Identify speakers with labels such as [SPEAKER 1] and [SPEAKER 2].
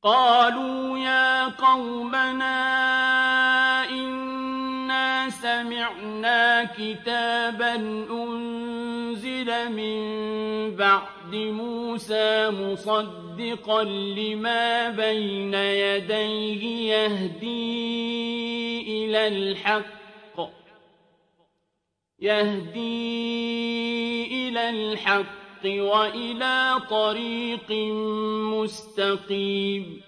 [SPEAKER 1] قالوا يا قومنا إنا سمعنا كتابا أنزل من بعد موسى مصدقا لما بين يديه يهدي إلى الحق وإلى طريق مستقيم